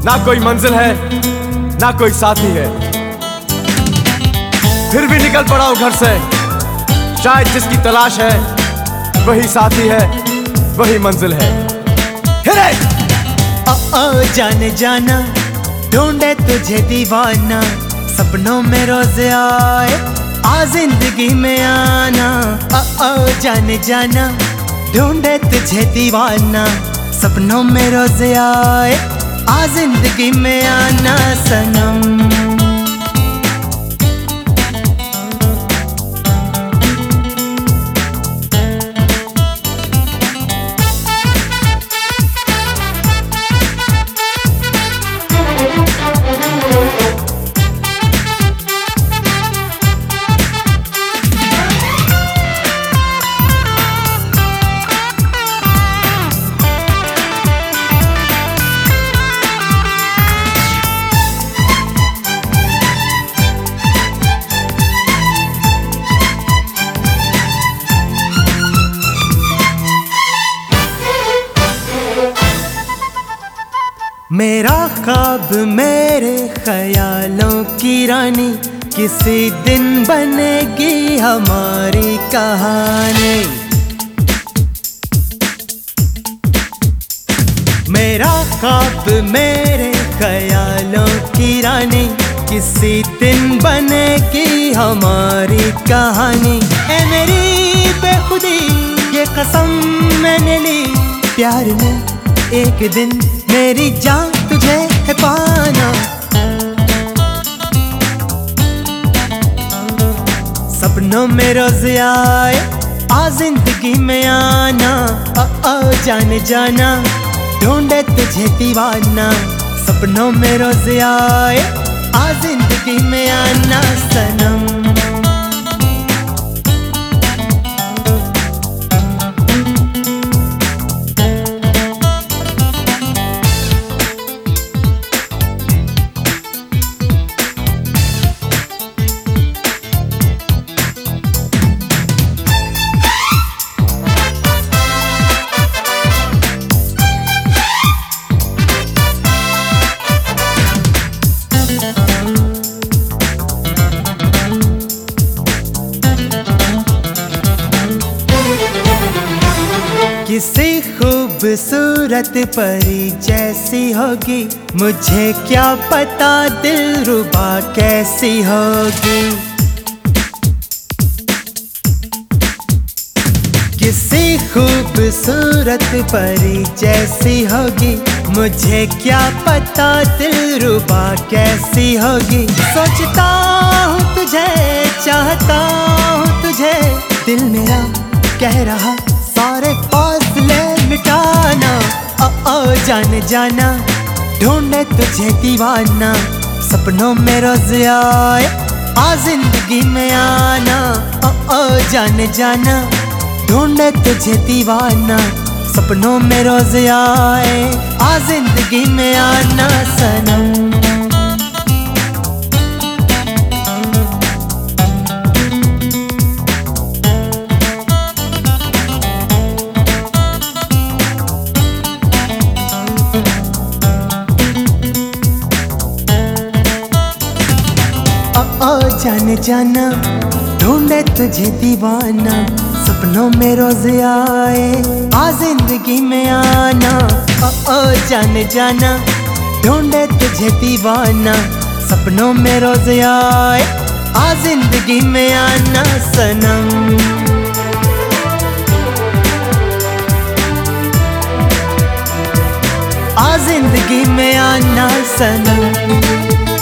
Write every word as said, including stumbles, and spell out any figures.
ना कोई मंजिल है ना कोई साथी है, फिर भी निकल पड़ा हूं घर से। शायद जिसकी तलाश है वही साथी है, वही मंजिल है। हिरे! ओ ओ जाने जाना ढूंढे तुझे दीवाना, सपनों में रोज आए आ जिंदगी में आना। ओ ओ जाने जाना ढूंढे तुझे दीवाना, सपनों में रोज आए आ जिंदगी में आना सनम। मेरा ख्वाब मेरे ख्यालों की रानी, किसी दिन बनेगी हमारी कहानी। मेरा ख्वाब मेरे ख्यालों की रानी, किसी दिन बनेगी हमारी कहानी। ए मेरी बेखुदी ये कसम मैंने ली, प्यार में एक दिन मेरी जान तुझे है पाना। सपनों में रोज आए आ जिंदगी में आना। ओ ओ जाने जाना ढूंढे तुझे दीवाना, सपनों में रोज आए आ जिंदगी में आना सनम। किसी खूबसूरत परी जैसी होगी, मुझे क्या पता दिलरुबा कैसी होगी। किसी खूबसूरत परी जैसी होगी, मुझे क्या पता दिलरुबा कैसी होगी। सोचता हूँ तुझे, चाहता हूँ तुझे, दिल मेरा कह रहा सारे फासले मिटाना। ओ ओ जाने जाना ढूंढे तुझे दीवाना, सपनों में रोज आए आ जिंदगी में आना। ओ ओ जाने जाना ढूंढे तुझे दीवाना, सपनों में रोज आए आ जिंदगी में आना सनम। ओ जाने जाना ढूंढे तुझे दीवाना, सपनों में रोज आए आ जिंदगी में आना। ओ ओ जाने जाना ढूंढे तुझे दीवाना, सपनों में रोज आए आ जिंदगी में आना सनम। आ जिंदगी में आना सनम।